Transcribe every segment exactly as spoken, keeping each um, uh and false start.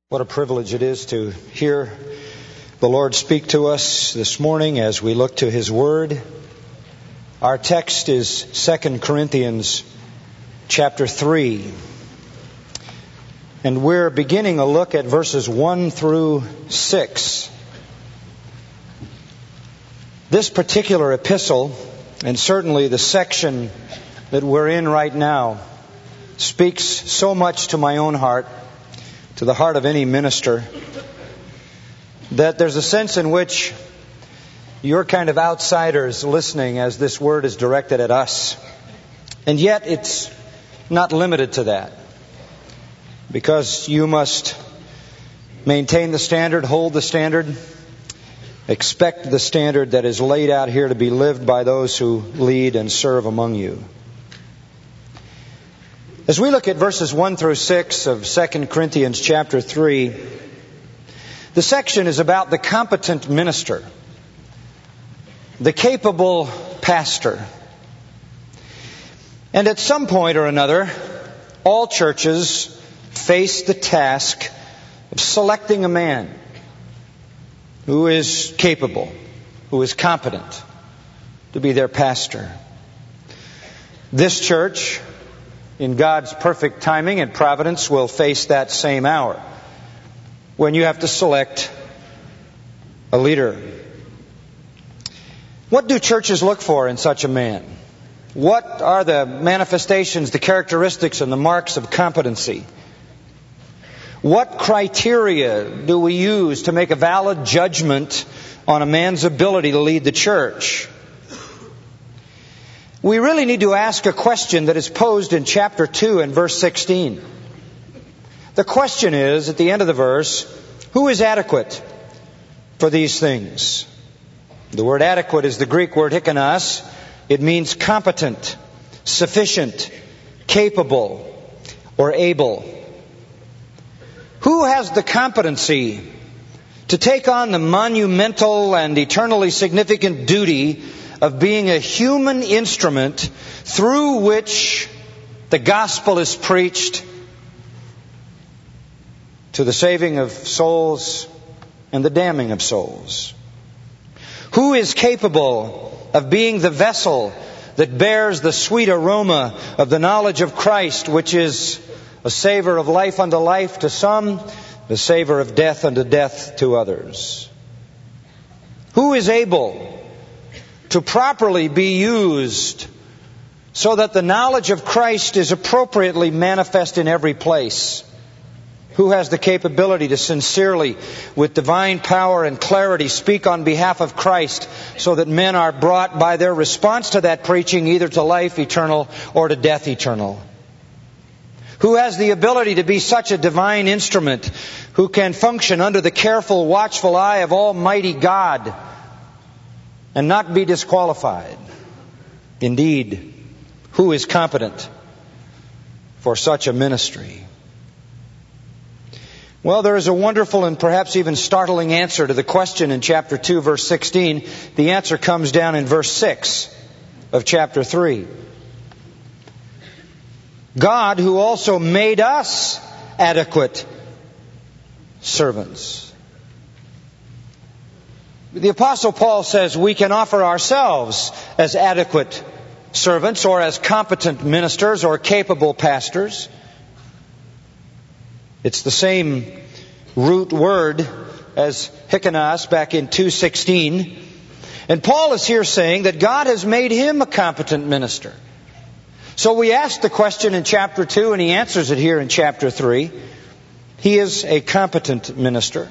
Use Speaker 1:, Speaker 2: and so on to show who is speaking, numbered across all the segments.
Speaker 1: What a privilege it is to hear the Lord speak to us this morning as we look to His Word. Our text is Second Corinthians chapter three. And we're beginning a look at verses one through six. This particular epistle, and certainly the section that we're in right now, speaks so much to my own heart, to the heart of any minister, that there's a sense in which you're kind of outsiders listening as this word is directed at us. And yet it's not limited to that, because you must maintain the standard, hold the standard, expect the standard that is laid out here to be lived by those who lead and serve among you. As we look at verses one through six of Second Corinthians chapter three, the section is about the competent minister, the capable pastor. And at some point or another, all churches face the task of selecting a man who is capable, who is competent to be their pastor. This church, in God's perfect timing and providence, will face that same hour when you have to select a leader. What do churches look for in such a man? What are the manifestations, the characteristics, and the marks of competency? What criteria do we use to make a valid judgment on a man's ability to lead the church? We really need to ask a question that is posed in chapter two and verse sixteen. The question is, at the end of the verse, who is adequate for these things? The word adequate is the Greek word hikanos. It means competent, sufficient, capable, or able. Who has the competency to take on the monumental and eternally significant duty of being a human instrument through which the gospel is preached to the saving of souls and the damning of souls? Who is capable of being the vessel that bears the sweet aroma of the knowledge of Christ, which is a savor of life unto life to some, the savor of death unto death to others? Who is able to properly be used so that the knowledge of Christ is appropriately manifest in every place? Who has the capability to sincerely, with divine power and clarity, speak on behalf of Christ so that men are brought by their response to that preaching either to life eternal or to death eternal? Who has the ability to be such a divine instrument who can function under the careful, watchful eye of Almighty God and not be disqualified? Indeed, who is competent for such a ministry? Well, there is a wonderful and perhaps even startling answer to the question in chapter two, verse sixteen. The answer comes down in verse six of chapter three. God, who also made us adequate servants. The Apostle Paul says we can offer ourselves as adequate servants or as competent ministers or capable pastors. It's the same root word as hikanos back in two sixteen. And Paul is here saying that God has made him a competent minister. So we ask the question in chapter two, and he answers it here in chapter three. He is a competent minister.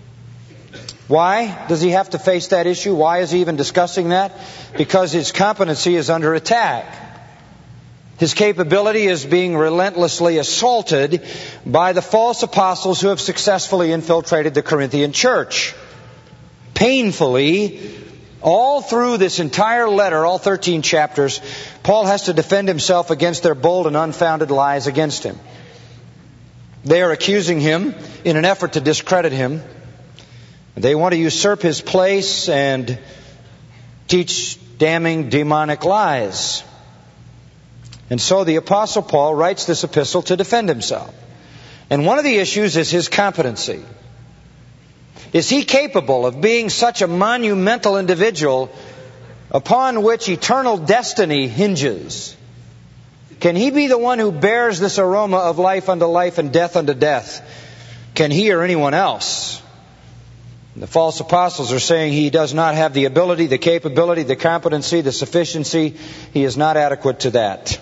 Speaker 1: Why does he have to face that issue? Why is he even discussing that? Because his competency is under attack. His capability is being relentlessly assaulted by the false apostles who have successfully infiltrated the Corinthian church. Painfully, all through this entire letter, all thirteen chapters, Paul has to defend himself against their bold and unfounded lies against him. They are accusing him in an effort to discredit him. They want to usurp his place and teach damning demonic lies. And so the Apostle Paul writes this epistle to defend himself. And one of the issues is his competency. Is he capable of being such a monumental individual upon which eternal destiny hinges? Can he be the one who bears this aroma of life unto life and death unto death? Can he or anyone else? The false apostles are saying he does not have the ability, the capability, the competency, the sufficiency. He is not adequate to that.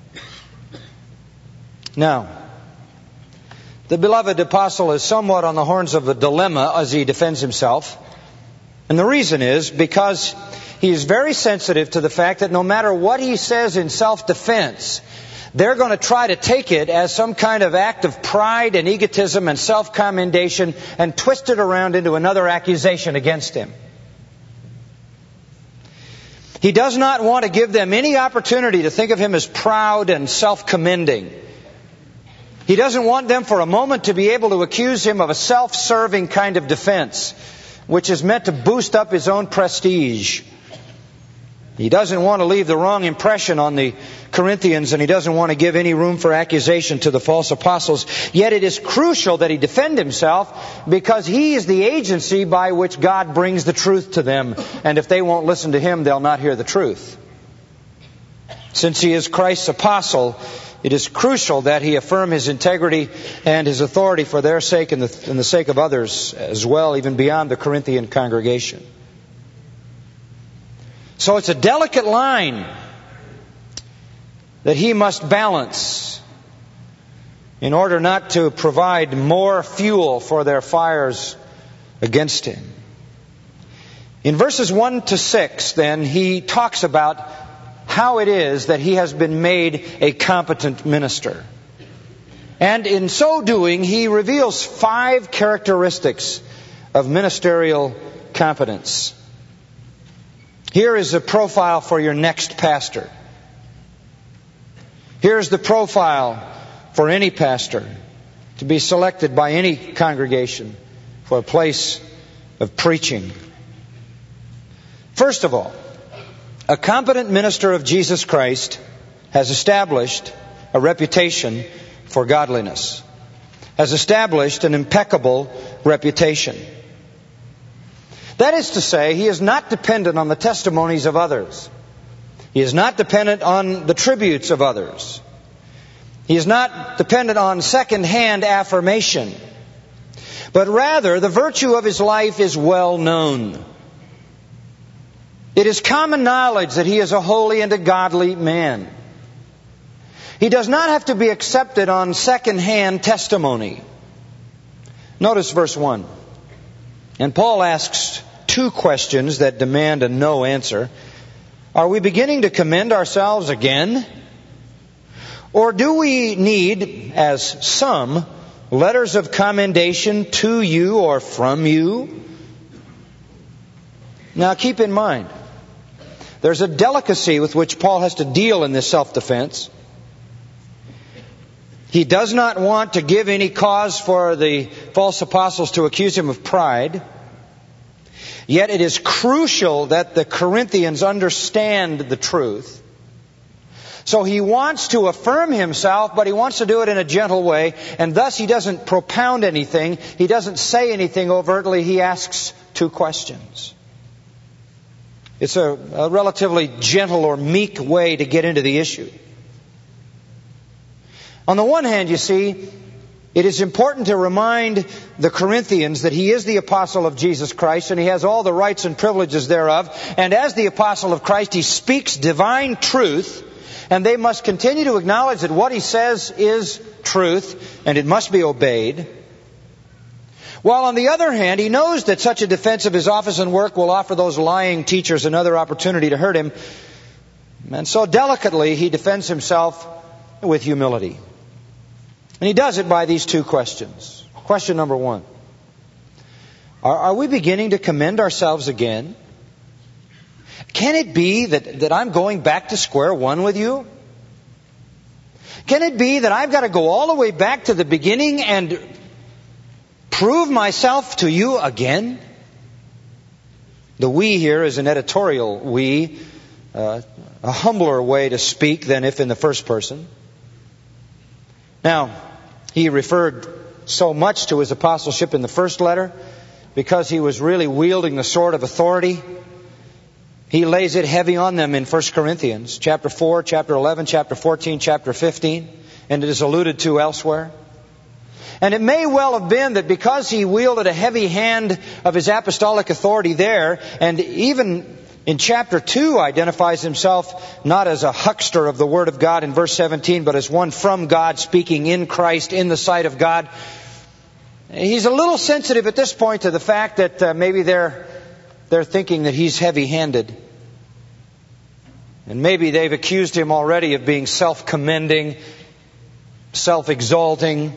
Speaker 1: Now, the beloved apostle is somewhat on the horns of a dilemma as he defends himself. And the reason is because he is very sensitive to the fact that no matter what he says in self-defense, they're going to try to take it as some kind of act of pride and egotism and self-commendation and twist it around into another accusation against him. He does not want to give them any opportunity to think of him as proud and self-commending. He doesn't want them for a moment to be able to accuse him of a self-serving kind of defense, which is meant to boost up his own prestige. He doesn't want to leave the wrong impression on the Corinthians, and he doesn't want to give any room for accusation to the false apostles. Yet it is crucial that he defend himself because he is the agency by which God brings the truth to them. And if they won't listen to him, they'll not hear the truth. Since he is Christ's apostle, it is crucial that he affirm his integrity and his authority for their sake and the, and the sake of others as well, even beyond the Corinthian congregation. So it's a delicate line that he must balance in order not to provide more fuel for their fires against him. In verses one to six, then, he talks about how it is that he has been made a competent minister. And in so doing, he reveals five characteristics of ministerial competence. Here is a profile for your next pastor. Here's the profile for any pastor to be selected by any congregation for a place of preaching. First of all, a competent minister of Jesus Christ has established a reputation for godliness, has established an impeccable reputation. That is to say, he is not dependent on the testimonies of others. He is not dependent on the tributes of others. He is not dependent on second-hand affirmation. But rather, the virtue of his life is well known. It is common knowledge that he is a holy and a godly man. He does not have to be accepted on second-hand testimony. Notice verse one. And Paul asks two questions that demand a no answer. Are we beginning to commend ourselves again? Or do we need, as some, letters of commendation to you or from you? Now keep in mind, there's a delicacy with which Paul has to deal in this self-defense. He does not want to give any cause for the false apostles to accuse him of pride. Yet it is crucial that the Corinthians understand the truth. So he wants to affirm himself, but he wants to do it in a gentle way. And thus he doesn't propound anything. He doesn't say anything overtly. He asks two questions. It's a, a relatively gentle or meek way to get into the issue. On the one hand, you see, it is important to remind the Corinthians that he is the apostle of Jesus Christ and he has all the rights and privileges thereof. And as the apostle of Christ, he speaks divine truth, and they must continue to acknowledge that what he says is truth and it must be obeyed. While on the other hand, he knows that such a defense of his office and work will offer those lying teachers another opportunity to hurt him. And so delicately he defends himself with humility. And he does it by these two questions. Question number one. Are, are we beginning to commend ourselves again? Can it be that, that I'm going back to square one with you? Can it be that I've got to go all the way back to the beginning and prove myself to you again? The we here is an editorial we, uh, a humbler way to speak than if in the first person. Now, he referred so much to his apostleship in the first letter because he was really wielding the sword of authority. He lays it heavy on them in First Corinthians, chapter four, chapter eleven, chapter fourteen, chapter fifteen, and it is alluded to elsewhere. And it may well have been that because he wielded a heavy hand of his apostolic authority there, and even in chapter two identifies himself not as a huckster of the Word of God in verse seventeen, but as one from God speaking in Christ in the sight of God. He's a little sensitive at this point to the fact that uh, maybe they're they're thinking that he's heavy-handed. And maybe they've accused him already of being self-commending, self-exalting.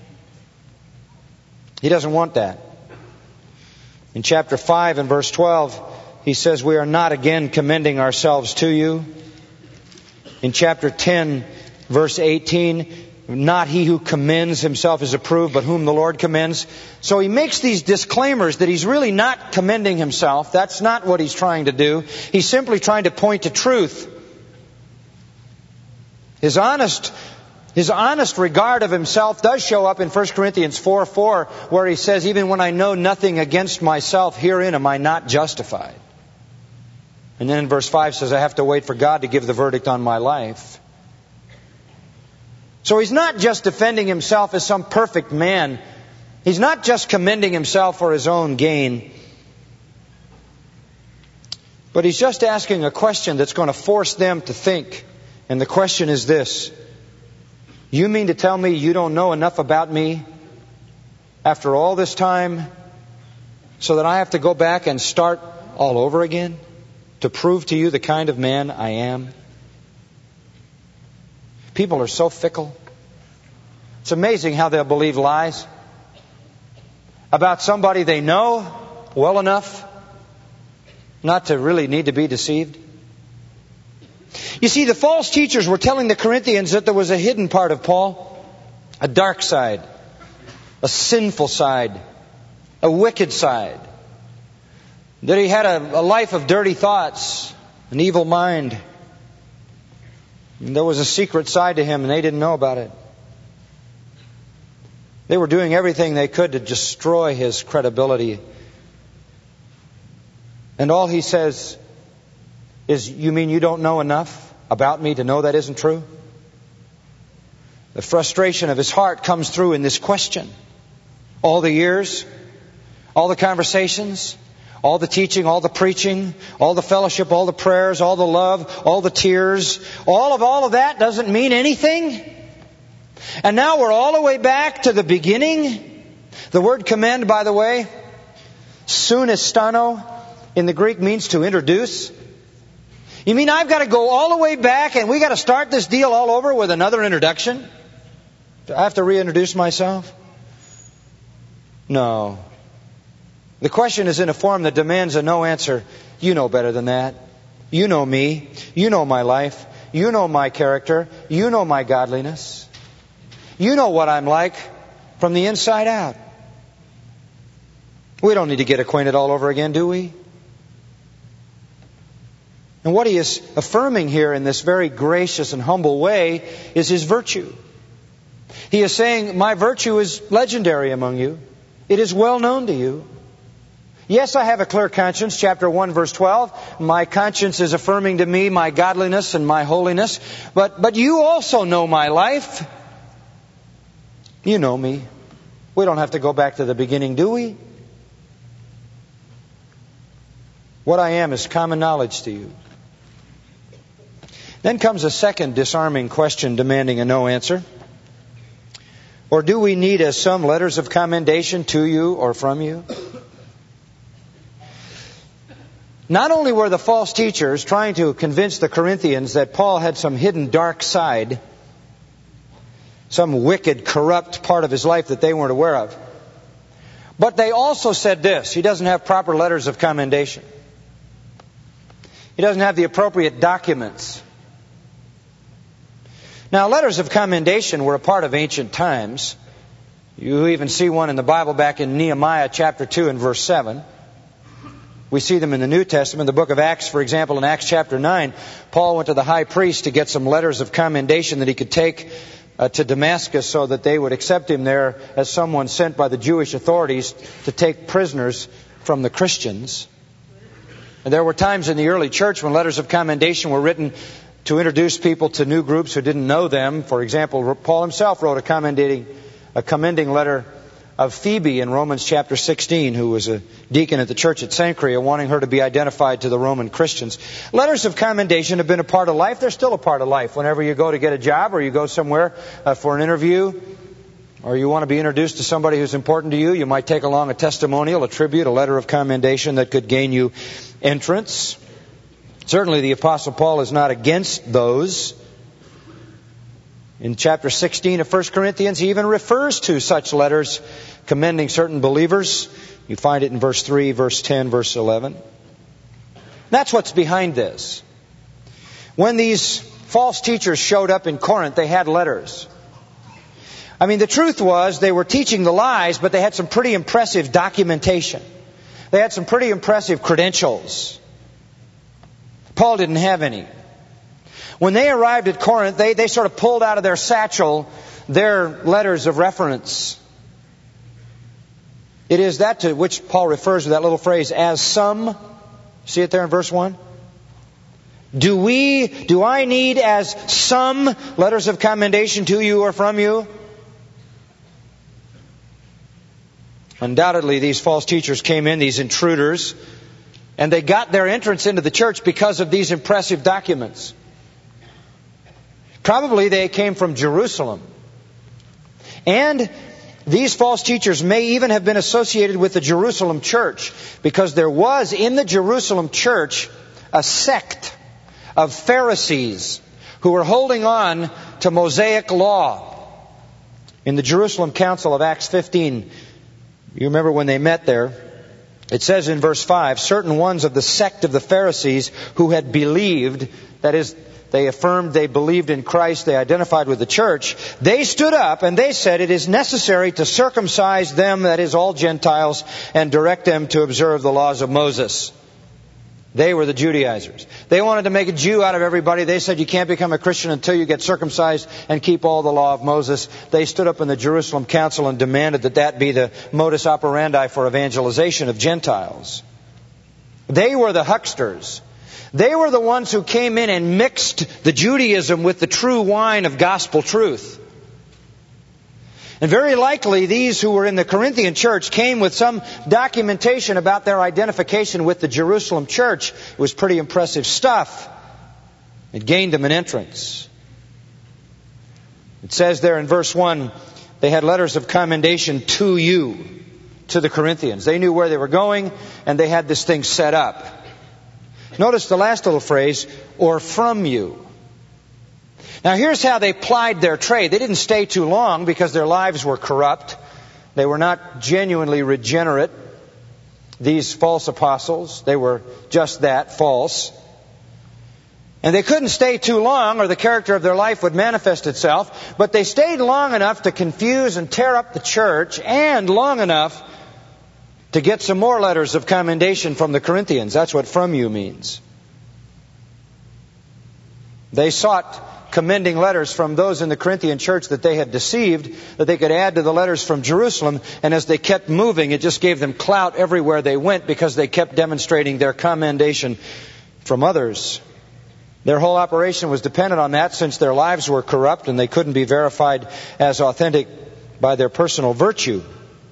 Speaker 1: He doesn't want that. In chapter five and verse twelve, he says, we are not again commending ourselves to you. In chapter ten, verse eighteen, not he who commends himself is approved, but whom the Lord commends. So he makes these disclaimers that he's really not commending himself. That's not what he's trying to do. He's simply trying to point to truth. His honest, his honest regard of himself does show up in First Corinthians four four, where he says, even when I know nothing against myself, herein am I not justified. And then in verse five says, I have to wait for God to give the verdict on my life. So he's not just defending himself as some perfect man. He's not just commending himself for his own gain. But he's just asking a question that's going to force them to think. And the question is this. You mean to tell me you don't know enough about me after all this time so that I have to go back and start all over again to prove to you the kind of man I am? People are so fickle. It's amazing how they'll believe lies about somebody they know well enough not to really need to be deceived. You see, the false teachers were telling the Corinthians that there was a hidden part of Paul, a dark side, a sinful side, a wicked side, that he had a, a life of dirty thoughts, an evil mind. And there was a secret side to him and they didn't know about it. They were doing everything they could to destroy his credibility. And all he says is, you mean you don't know enough about me to know that isn't true? The frustration of his heart comes through in this question. All the years, all the conversations, all the teaching, all the preaching, all the fellowship, all the prayers, all the love, all the tears, all of all of that doesn't mean anything. And now we're all the way back to the beginning. The word commend, by the way, sunestano, in the Greek means to introduce. You mean I've got to go all the way back and we got to start this deal all over with another introduction? Do I have to reintroduce myself? No. The question is in a form that demands a no answer. You know better than that. You know me. You know my life. You know my character. You know my godliness. You know what I'm like from the inside out. We don't need to get acquainted all over again, do we? And what he is affirming here in this very gracious and humble way is his virtue. He is saying, my virtue is legendary among you. It is well known to you. Yes, I have a clear conscience, chapter one, verse twelve. My conscience is affirming to me my godliness and my holiness. But, but you also know my life. You know me. We don't have to go back to the beginning, do we? What I am is common knowledge to you. Then comes a second disarming question demanding a no answer. Or do we need as some letters of commendation to you or from you? Not only were the false teachers trying to convince the Corinthians that Paul had some hidden dark side, some wicked, corrupt part of his life that they weren't aware of, but they also said this: he doesn't have proper letters of commendation. He doesn't have the appropriate documents. Now, letters of commendation were a part of ancient times. You even see one in the Bible back in Nehemiah chapter two and verse seven. We see them in the New Testament. The book of Acts, for example, in Acts chapter nine, Paul went to the high priest to get some letters of commendation that he could take uh, to Damascus so that they would accept him there as someone sent by the Jewish authorities to take prisoners from the Christians. And there were times in the early church when letters of commendation were written to introduce people to new groups who didn't know them. For example, Paul himself wrote a commending, a commending letter of Phoebe in Romans chapter sixteen, who was a deacon at the church at Cenchrea, wanting her to be identified to the Roman Christians. Letters of commendation have been a part of life. They're still a part of life. Whenever you go to get a job or you go somewhere uh, for an interview, or you want to be introduced to somebody who's important to you, you might take along a testimonial, a tribute, a letter of commendation that could gain you entrance. Certainly the Apostle Paul is not against those. In chapter sixteen of First Corinthians, he even refers to such letters commending certain believers. You find it in verse three, verse ten, verse eleven. That's what's behind this. When these false teachers showed up in Corinth, they had letters. I mean, the truth was they were teaching the lies, but they had some pretty impressive documentation. They had some pretty impressive credentials. Paul didn't have any. When they arrived at Corinth, they, they sort of pulled out of their satchel their letters of reference. It is that to which Paul refers with that little phrase, as some. See it there in verse one? Do we, do I need as some letters of commendation to you or from you? Undoubtedly, these false teachers came in, these intruders, and they got their entrance into the church because of these impressive documents. Probably they came from Jerusalem. And these false teachers may even have been associated with the Jerusalem church, because there was in the Jerusalem church a sect of Pharisees who were holding on to Mosaic law. In the Jerusalem Council of Acts fifteen, you remember when they met there, it says in verse five, certain ones of the sect of the Pharisees who had believed, that is, they affirmed they believed in Christ, they identified with the church, they stood up and they said it is necessary to circumcise them, that is all Gentiles, and direct them to observe the laws of Moses. They were the Judaizers. They wanted to make a Jew out of everybody. They said you can't become a Christian until you get circumcised and keep all the law of Moses. They stood up in the Jerusalem Council and demanded that that be the modus operandi for evangelization of Gentiles. They were the hucksters. They were the ones who came in and mixed the Judaism with the true wine of gospel truth. And very likely these who were in the Corinthian church came with some documentation about their identification with the Jerusalem church. It was pretty impressive stuff. It gained them an entrance. It says there in verse one, they had letters of commendation to you, to the Corinthians. They knew where they were going, and they had this thing set up. Notice the last little phrase, or from you. Now here's how they plied their trade. They didn't stay too long because their lives were corrupt. They were not genuinely regenerate, these false apostles. They were just that, false. And they couldn't stay too long or the character of their life would manifest itself. But they stayed long enough to confuse and tear up the church, and long enough to get some more letters of commendation from the Corinthians. That's what from you means. They sought commending letters from those in the Corinthian church that they had deceived, that they could add to the letters from Jerusalem. And as they kept moving, it just gave them clout everywhere they went because they kept demonstrating their commendation from others. Their whole operation was dependent on that, since their lives were corrupt and they couldn't be verified as authentic by their personal virtue.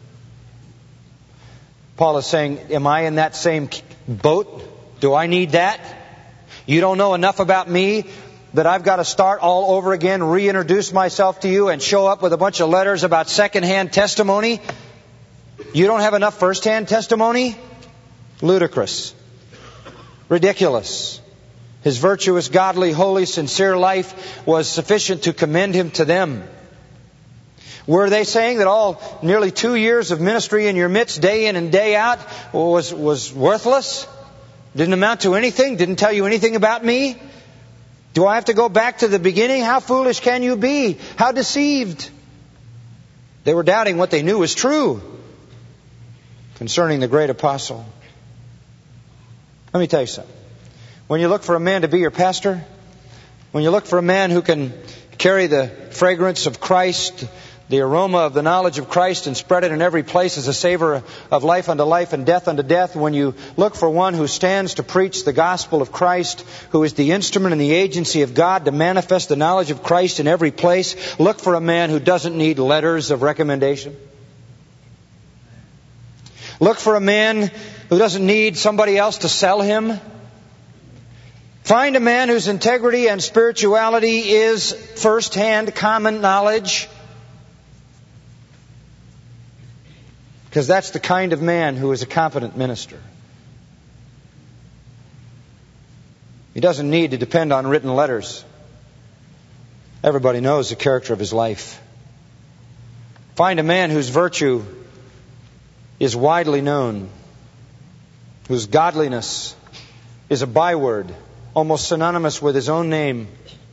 Speaker 1: Paul is saying, am I in that same boat? Do I need that? You don't know enough about me that I've got to start all over again, reintroduce myself to you, and show up with a bunch of letters about second-hand testimony? You don't have enough first-hand testimony? Ludicrous. Ridiculous. His virtuous, godly, holy, sincere life was sufficient to commend him to them. Were they saying that all nearly two years of ministry in your midst, day in and day out, was, was worthless? Didn't amount to anything? Didn't tell you anything about me? Do I have to go back to the beginning? How foolish can you be? How deceived? They were doubting what they knew was true concerning the great apostle. Let me tell you something. When you look for a man to be your pastor, when you look for a man who can carry the fragrance of Christ, the aroma of the knowledge of Christ, and spread it in every place as a savor of life unto life and death unto death. When you look for one who stands to preach the gospel of Christ, who is the instrument and the agency of God to manifest the knowledge of Christ in every place, look for a man who doesn't need letters of recommendation. Look for a man who doesn't need somebody else to sell him. Find a man whose integrity and spirituality is first-hand common knowledge. Because that's the kind of man who is a competent minister. He doesn't need to depend on written letters. Everybody knows the character of his life. Find a man whose virtue is widely known, whose godliness is a byword, almost synonymous with his own name.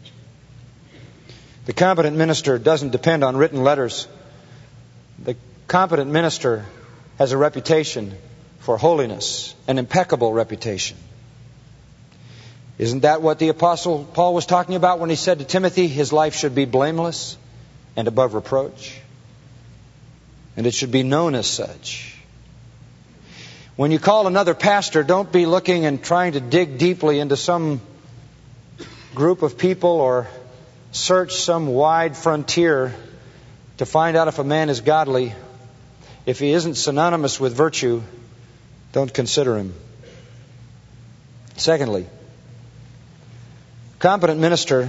Speaker 1: The competent minister doesn't depend on written letters. The competent minister has a reputation for holiness, an impeccable reputation. Isn't that what the Apostle Paul was talking about when he said to Timothy, his life should be blameless and above reproach? And it should be known as such. When you call another pastor, don't be looking and trying to dig deeply into some group of people or search some wide frontier to find out if a man is godly. If he isn't synonymous with virtue, don't consider him. Secondly, a competent minister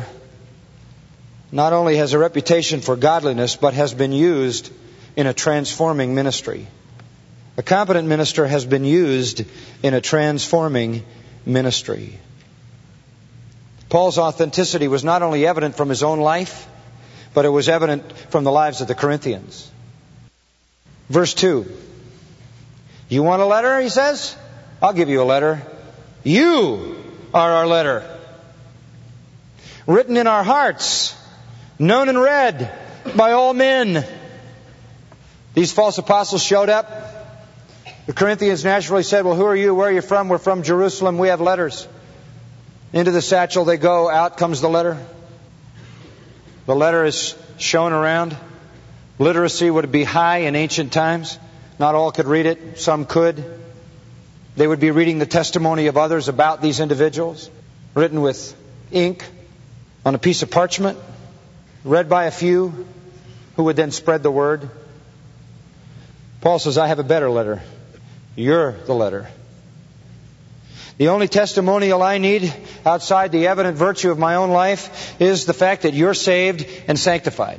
Speaker 1: not only has a reputation for godliness, but has been used in a transforming ministry. A competent minister has been used in a transforming ministry. Paul's authenticity was not only evident from his own life, but it was evident from the lives of the Corinthians. Verse two. You want a letter, he says? I'll give you a letter. You are our letter. Written in our hearts, known and read by all men. These false apostles showed up. The Corinthians naturally said, well, who are you? Where are you from? We're from Jerusalem. We have letters. Into the satchel they go. Out comes the letter. The letter is shown around. Literacy would be high in ancient times. Not all could read it. Some could. They would be reading the testimony of others about these individuals, written with ink on a piece of parchment, read by a few, who would then spread the word. Paul says, I have a better letter. You're the letter. The only testimonial I need outside the evident virtue of my own life is the fact that you're saved and sanctified.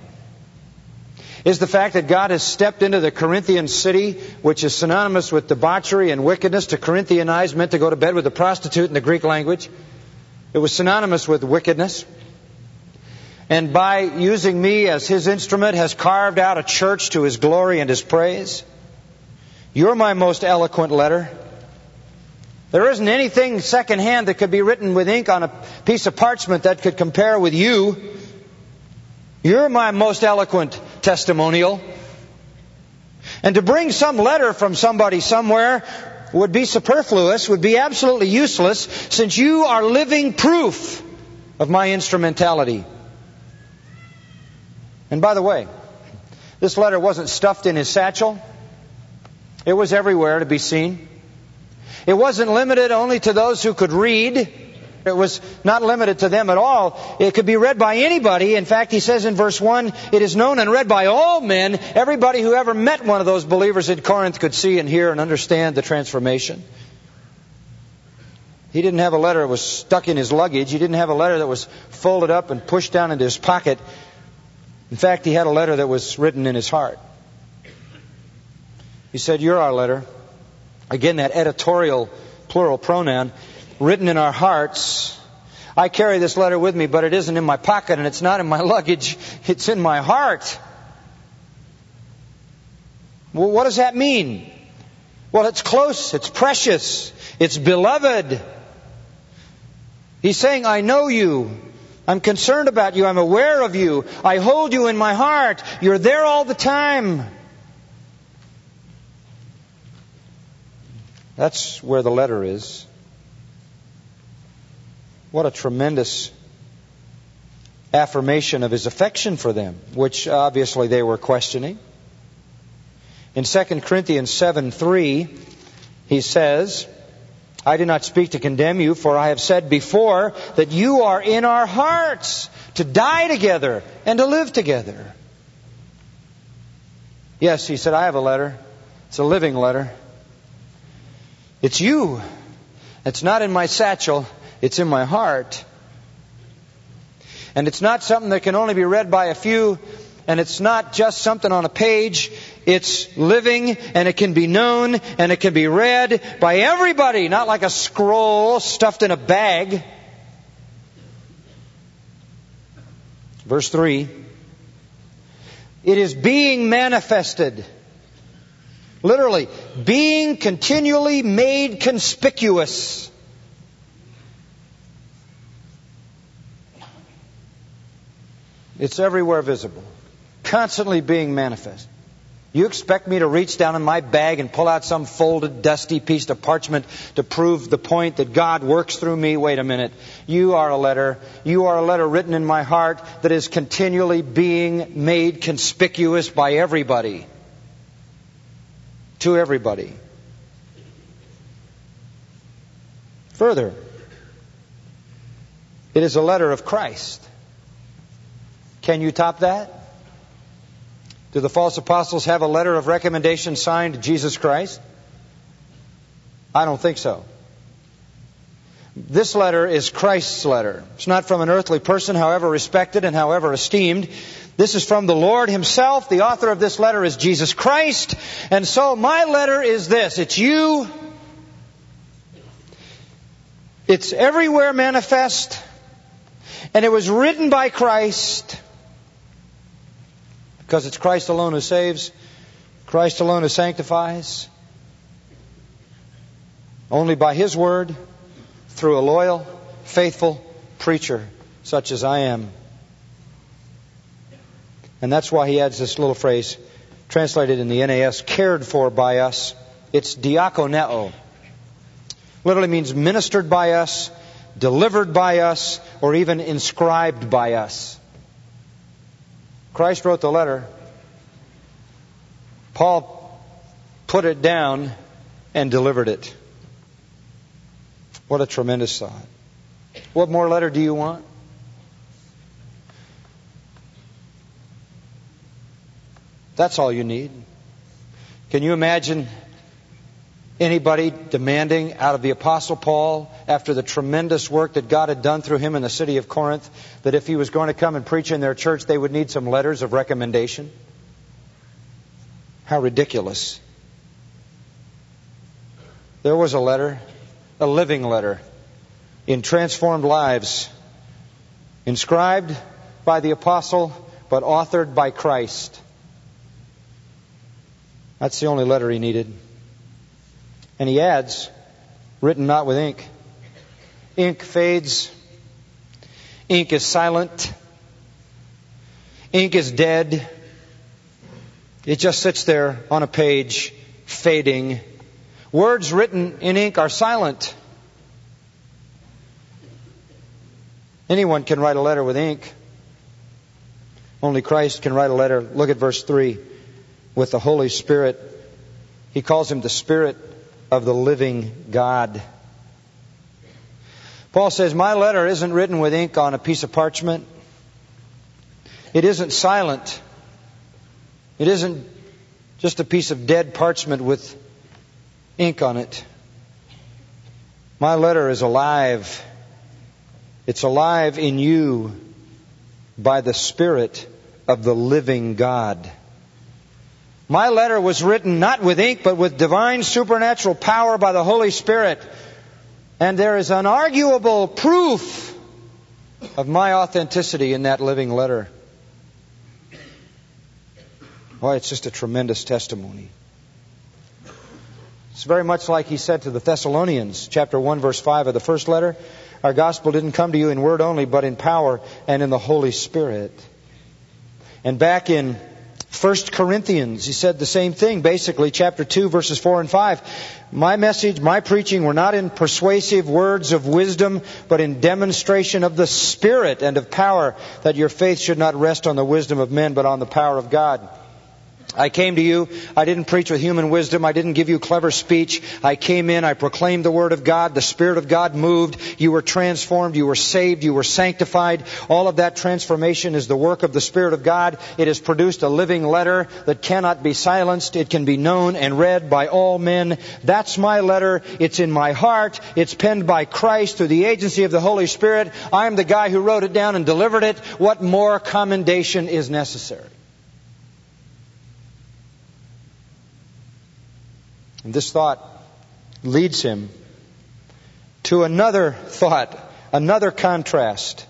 Speaker 1: Is the fact that God has stepped into the Corinthian city, which is synonymous with debauchery and wickedness. To Corinthianize meant to go to bed with a prostitute in the Greek language. It was synonymous with wickedness. And by using me as His instrument, has carved out a church to His glory and His praise. You're my most eloquent letter. There isn't anything secondhand that could be written with ink on a piece of parchment that could compare with you. You're my most eloquent testimonial. And to bring some letter from somebody somewhere would be superfluous, would be absolutely useless, since you are living proof of my instrumentality. And by the way, this letter wasn't stuffed in his satchel. It was everywhere to be seen. It wasn't limited only to those who could read. It was not limited to them at all. It could be read by anybody. In fact, he says in verse one, it is known and read by all men. Everybody who ever met one of those believers in Corinth could see and hear and understand the transformation. He didn't have a letter that was stuck in his luggage. He didn't have a letter that was folded up and pushed down into his pocket. In fact, he had a letter that was written in his heart. He said, you're our letter. Again, that editorial plural pronoun, written in our hearts. I carry this letter with me, but it isn't in my pocket and it's not in my luggage. It's in my heart. Well, what does that mean? Well, it's close. It's precious. It's beloved. He's saying, I know you. I'm concerned about you. I'm aware of you. I hold you in my heart. You're there all the time. That's where the letter is. What a tremendous affirmation of his affection for them, which obviously they were questioning. In Second Corinthians seven three, he says, I do not speak to condemn you, for I have said before that you are in our hearts to die together and to live together. Yes, he said, I have a letter. It's a living letter. It's you. It's not in my satchel. It's in my heart. And it's not something that can only be read by a few. And it's not just something on a page. It's living, and it can be known, and it can be read by everybody. Not like a scroll stuffed in a bag. Verse three. It is being manifested. Literally, being continually made conspicuous. It's everywhere visible. Constantly being manifest. You expect me to reach down in my bag and pull out some folded, dusty piece of parchment to prove the point that God works through me? Wait a minute. You are a letter. You are a letter written in my heart that is continually being made conspicuous by everybody. To everybody. Further, it is a letter of Christ. Can you top that? Do the false apostles have a letter of recommendation signed to Jesus Christ? I don't think so. This letter is Christ's letter. It's not from an earthly person, however respected and however esteemed. This is from the Lord Himself. The author of this letter is Jesus Christ. And so my letter is this. It's you. It's everywhere manifest. And it was written by Christ. Because it's Christ alone who saves. Christ alone who sanctifies. Only by His word. Through a loyal, faithful preacher such as I am. And that's why he adds this little phrase, translated in the N A S, cared for by us. It's diakoneo. Literally means ministered by us, delivered by us, or even inscribed by us. Christ wrote the letter. Paul put it down and delivered it. What a tremendous thought. What more letter do you want? That's all you need. Can you imagine anybody demanding out of the Apostle Paul, after the tremendous work that God had done through him in the city of Corinth, that if he was going to come and preach in their church, they would need some letters of recommendation? How ridiculous. There was a letter, a living letter, in transformed lives, inscribed by the apostle, but authored by Christ. That's the only letter he needed. And he adds, written not with ink. Ink fades. Ink is silent. Ink is dead. It just sits there on a page, fading. Words written in ink are silent. Anyone can write a letter with ink. Only Christ can write a letter. Look at verse three. With the Holy Spirit. He calls Him the Spirit of the living God. Paul says, my letter isn't written with ink on a piece of parchment. It isn't silent. It isn't just a piece of dead parchment with ink on it. My letter is alive. It's alive in you by the Spirit of the living God. My letter was written not with ink, but with divine supernatural power by the Holy Spirit. And there is unarguable proof of my authenticity in that living letter. Boy, it's just a tremendous testimony. It's very much like he said to the Thessalonians, chapter one, verse five of the first letter. Our gospel didn't come to you in word only, but in power and in the Holy Spirit. And back in First Corinthians, he said the same thing, basically, chapter two, verses four and five. My message, my preaching were not in persuasive words of wisdom, but in demonstration of the Spirit and of power, that your faith should not rest on the wisdom of men, but on the power of God. I came to you, I didn't preach with human wisdom, I didn't give you clever speech. I came in, I proclaimed the Word of God, the Spirit of God moved, you were transformed, you were saved, you were sanctified. All of that transformation is the work of the Spirit of God. It has produced a living letter that cannot be silenced. It can be known and read by all men. That's my letter. It's in my heart. It's penned by Christ through the agency of the Holy Spirit. I'm the guy who wrote it down and delivered it. What more commendation is necessary? And this thought leads him to another thought, another contrast.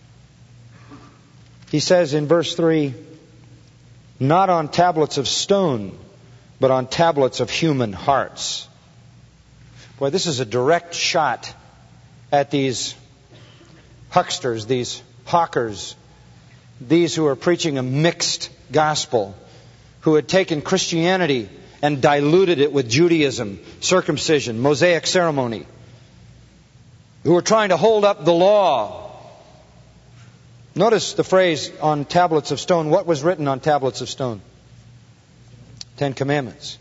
Speaker 1: He says in verse three, not on tablets of stone, but on tablets of human hearts. Boy, this is a direct shot at these hucksters, these hawkers, these who are preaching a mixed gospel, who had taken Christianity and diluted it with Judaism, circumcision, Mosaic ceremony, who were trying to hold up the law. Notice the phrase on tablets of stone. What was written on tablets of stone? Ten Commandments.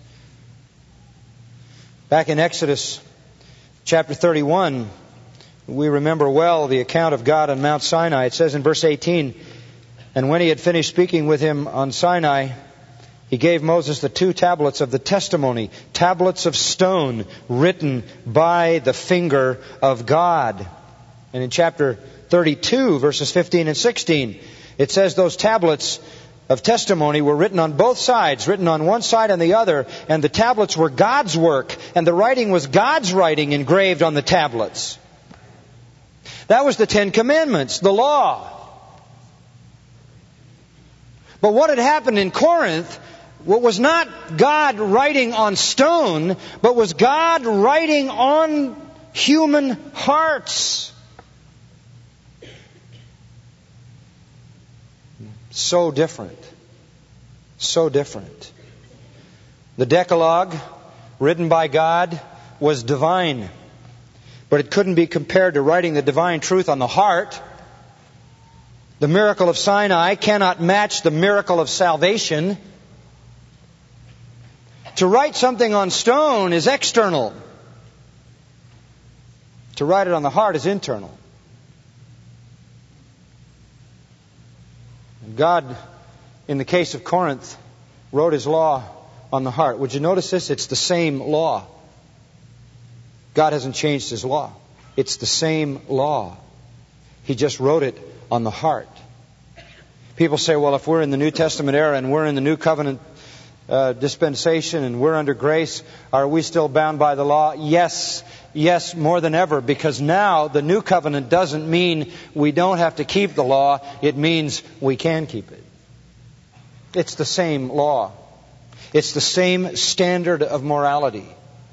Speaker 1: Back in Exodus chapter thirty-one, we remember well the account of God on Mount Sinai. It says in verse eighteen, and when he had finished speaking with him on Sinai, he gave Moses the two tablets of the testimony, tablets of stone written by the finger of God. And in chapter thirty-two, verses fifteen and sixteen, it says those tablets of testimony were written on both sides, written on one side and the other, and the tablets were God's work, and the writing was God's writing engraved on the tablets. That was the Ten Commandments, the law. But what had happened in Corinth, what was not God writing on stone, but was God writing on human hearts. So different. So different. The Decalogue, written by God, was divine. But it couldn't be compared to writing the divine truth on the heart. The miracle of Sinai cannot match the miracle of salvation. To write something on stone is external. To write it on the heart is internal. And God, in the case of Corinth, wrote His law on the heart. Would you notice this? It's the same law. God hasn't changed His law. It's the same law. He just wrote it on the heart. People say, well, if we're in the New Testament era and we're in the New Covenant Uh, dispensation and we're under grace, are we still bound by the law? Yes, yes, more than ever, because now the new covenant doesn't mean we don't have to keep the law. It means we can keep it. It's the same law. It's the same standard of morality.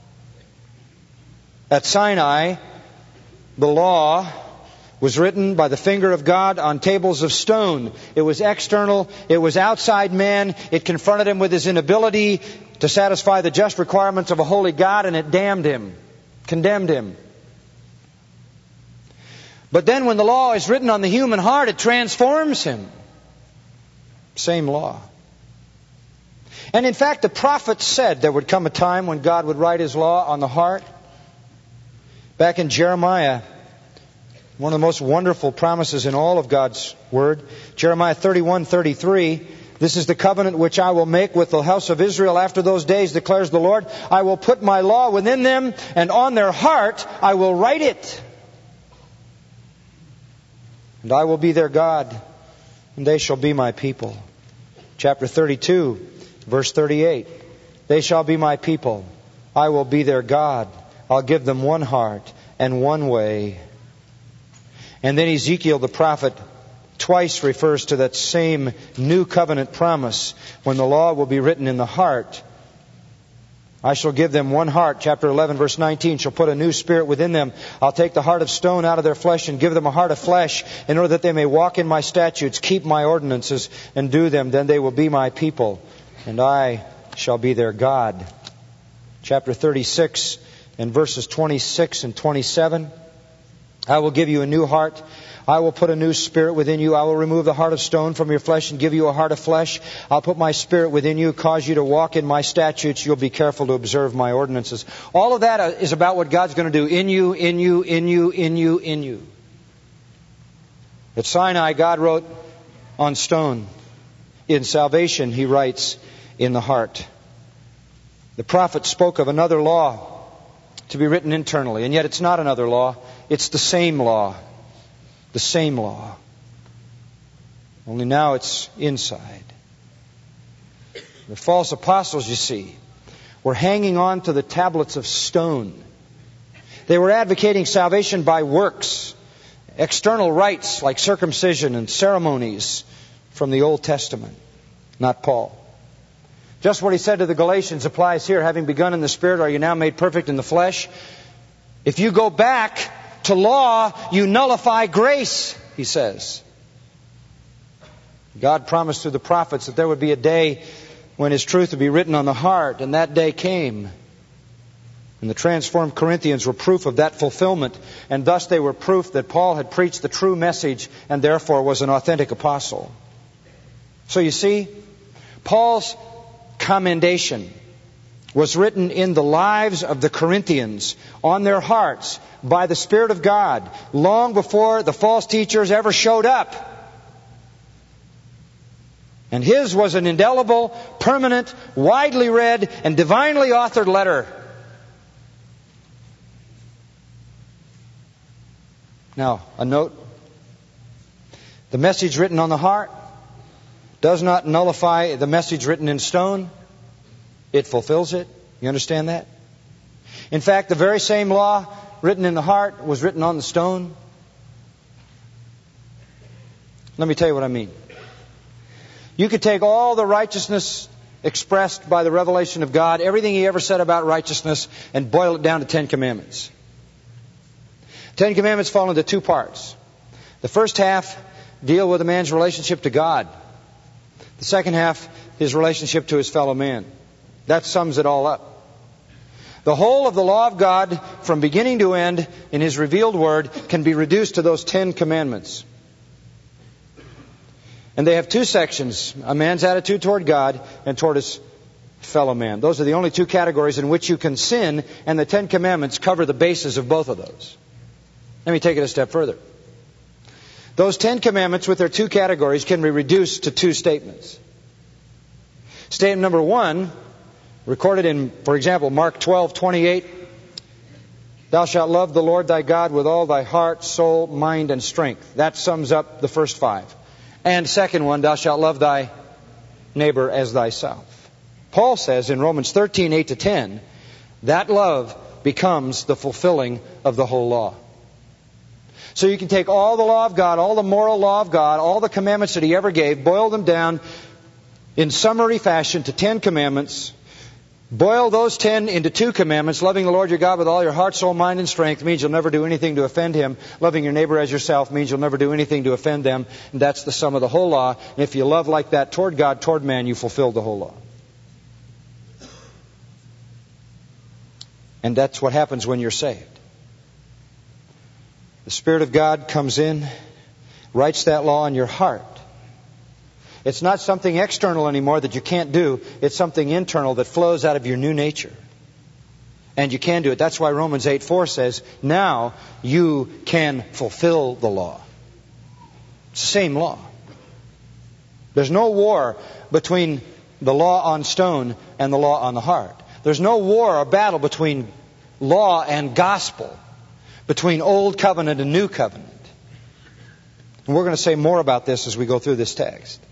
Speaker 1: At Sinai, the law was written by the finger of God on tables of stone. It was external. It was outside man. It confronted him with his inability to satisfy the just requirements of a holy God, and it damned him, condemned him. But then when the law is written on the human heart, it transforms him. Same law. And in fact, the prophets said there would come a time when God would write His law on the heart. Back in Jeremiah, one of the most wonderful promises in all of God's Word, Jeremiah thirty-one thirty-three, this is the covenant which I will make with the house of Israel after those days, declares the Lord. I will put my law within them, and on their heart I will write it. And I will be their God, and they shall be my people. Chapter thirty-two, verse thirty-eight. They shall be my people. I will be their God. I'll give them one heart and one way. And then Ezekiel the prophet twice refers to that same new covenant promise when the law will be written in the heart. I shall give them one heart, chapter eleven, verse nineteen, shall put a new spirit within them. I'll take the heart of stone out of their flesh and give them a heart of flesh, in order that they may walk in my statutes, keep my ordinances, and do them. Then they will be my people, and I shall be their God. Chapter thirty-six and verses twenty-six and twenty-seven. I will give you a new heart. I will put a new spirit within you. I will remove the heart of stone from your flesh and give you a heart of flesh. I'll put my spirit within you, cause you to walk in my statutes. You'll be careful to observe my ordinances. All of that is about what God's going to do in you, in you, in you, in you, in you. At Sinai, God wrote on stone. In salvation, He writes in the heart. The prophet spoke of another law to be written internally, and yet it's not another law. It's the same law. The same law. Only now it's inside. The false apostles, you see, were hanging on to the tablets of stone. They were advocating salvation by works, external rites like circumcision and ceremonies from the Old Testament. Not Paul. Just what he said to the Galatians applies here. Having begun in the Spirit, are you now made perfect in the flesh? If you go back to law, you nullify grace, he says. God promised through the prophets that there would be a day when His truth would be written on the heart, and that day came. And the transformed Corinthians were proof of that fulfillment, and thus they were proof that Paul had preached the true message and therefore was an authentic apostle. So you see, Paul's commendation was written in the lives of the Corinthians, on their hearts, by the Spirit of God, long before the false teachers ever showed up. And his was an indelible, permanent, widely read, and divinely authored letter. Now, a note. The message written on the heart does not nullify the message written in stone. It fulfills it. You understand that? In fact, the very same law written in the heart was written on the stone. Let me tell you what I mean. You could take all the righteousness expressed by the revelation of God, everything He ever said about righteousness, and boil it down to Ten Commandments. Ten Commandments fall into two parts. The first half deal with a man's relationship to God. The second half, his relationship to his fellow man. That sums it all up. The whole of the law of God, from beginning to end, in His revealed Word, can be reduced to those Ten Commandments. And they have two sections, a man's attitude toward God and toward his fellow man. Those are the only two categories in which you can sin, and the Ten Commandments cover the basis of both of those. Let me take it a step further. Those Ten Commandments with their two categories can be reduced to two statements. Statement number one, recorded in, for example, Mark twelve twenty-eight, thou shalt love the Lord thy God with all thy heart, soul, mind, and strength. That sums up the first five. And second one, thou shalt love thy neighbor as thyself. Paul says in Romans thirteen eight to ten, that love becomes the fulfilling of the whole law. So you can take all the law of God, all the moral law of God, all the commandments that He ever gave, boil them down in summary fashion to ten commandments. Boil those ten into two commandments. Loving the Lord your God with all your heart, soul, mind, and strength means you'll never do anything to offend Him. Loving your neighbor as yourself means you'll never do anything to offend them. And that's the sum of the whole law. And if you love like that toward God, toward man, you fulfilled the whole law. And that's what happens when you're saved. The Spirit of God comes in, writes that law in your heart. It's not something external anymore that you can't do. It's something internal that flows out of your new nature. And you can do it. That's why Romans eight four says, now you can fulfill the law. It's the same law. There's no war between the law on stone and the law on the heart. There's no war or battle between law and gospel, between old covenant and new covenant. And we're going to say more about this as we go through this text.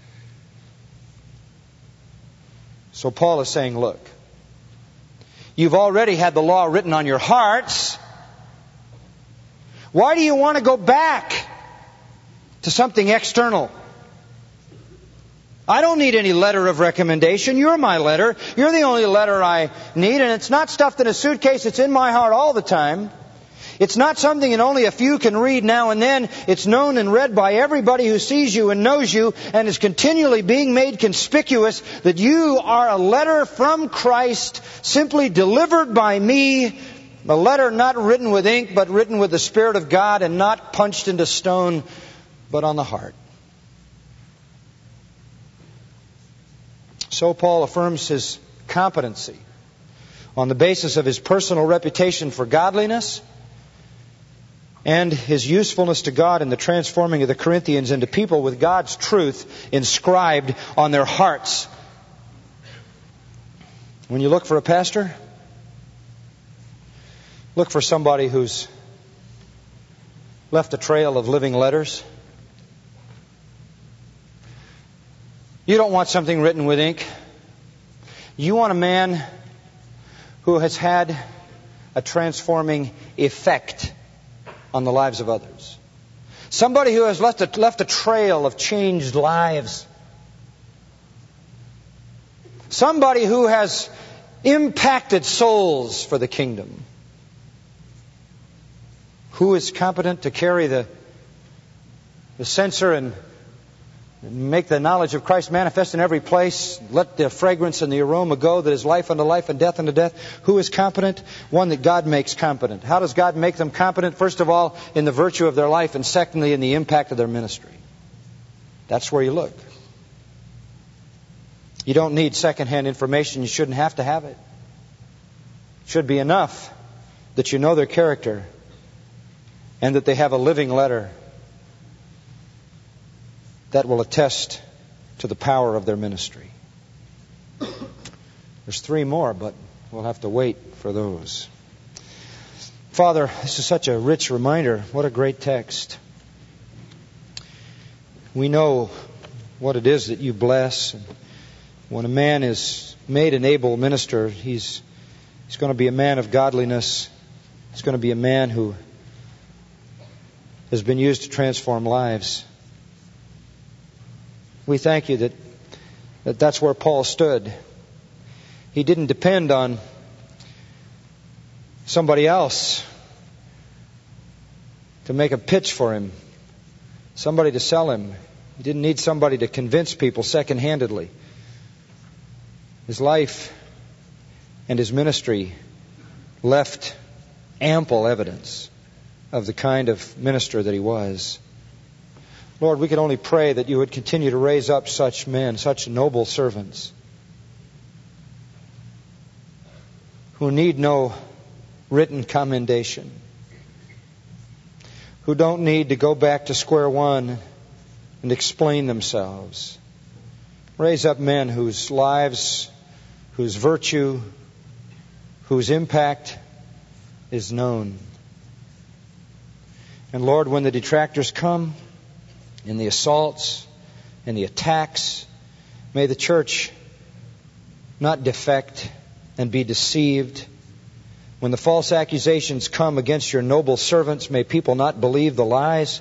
Speaker 1: So Paul is saying, look, you've already had the law written on your hearts. Why do you want to go back to something external? I don't need any letter of recommendation. You're my letter. You're the only letter I need. And it's not stuffed in a suitcase. It's in my heart all the time. It's not something that only a few can read now and then. It's known and read by everybody who sees you and knows you, and is continually being made conspicuous that you are a letter from Christ, simply delivered by me. A letter not written with ink, but written with the Spirit of God, and not punched into stone, but on the heart. So Paul affirms his competency on the basis of his personal reputation for godliness and his usefulness to God in the transforming of the Corinthians into people with God's truth inscribed on their hearts. When you look for a pastor, look for somebody who's left a trail of living letters. You don't want something written with ink. You want a man who has had a transforming effect on the lives of others. Somebody who has left a, left a trail of changed lives. Somebody who has impacted souls for the kingdom. Who is competent to carry the, the censer and make the knowledge of Christ manifest in every place. Let the fragrance and the aroma go that is life unto life and death unto death. Who is competent? One that God makes competent. How does God make them competent? First of all, in the virtue of their life, and secondly, in the impact of their ministry. That's where you look. You don't need secondhand information. You shouldn't have to have it. It should be enough that you know their character and that they have a living letter that will attest to the power of their ministry. There's three more, but we'll have to wait for those. Father, this is such a rich reminder. What a great text. We know what it is that you bless. When a man is made an able minister, he's, he's going to be a man of godliness. He's going to be a man who has been used to transform lives. We thank you that, that that's where Paul stood. He didn't depend on somebody else to make a pitch for him, somebody to sell him. He didn't need somebody to convince people second-handedly. His life and his ministry left ample evidence of the kind of minister that he was. Lord, we can only pray that you would continue to raise up such men, such noble servants, who need no written commendation, who don't need to go back to square one and explain themselves. Raise up men whose lives, whose virtue, whose impact is known. And Lord, when the detractors come, in the assaults and the attacks, may the church not defect and be deceived. When the false accusations come against your noble servants, may people not believe the lies.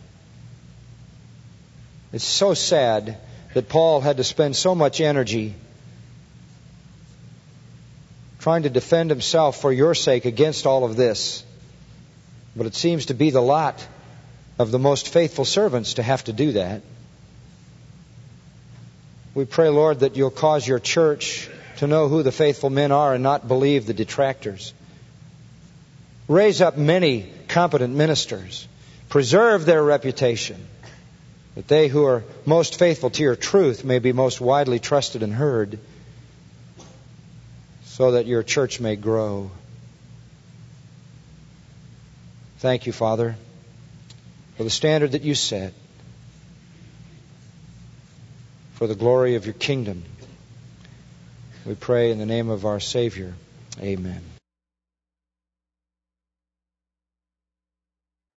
Speaker 1: It's so sad that Paul had to spend so much energy trying to defend himself for your sake against all of this. But it seems to be the lot of the most faithful servants to have to do that. We pray, Lord, that you'll cause your church to know who the faithful men are and not believe the detractors. Raise up many competent ministers. Preserve their reputation, that they who are most faithful to your truth may be most widely trusted and heard, so that your church may grow. Thank you, Father, for the standard that you set, for the glory of your kingdom. We pray in the name of our Savior. Amen.